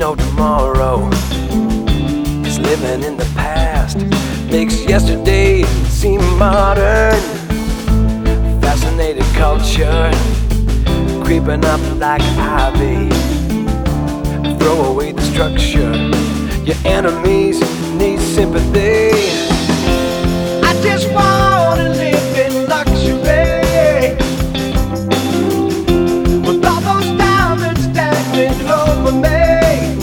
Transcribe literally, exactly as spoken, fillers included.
No tomorrow is living in the past, makes yesterday seem modern. Fascinated culture creeping up like ivy. Throw away the structure, your enemies need sympathy.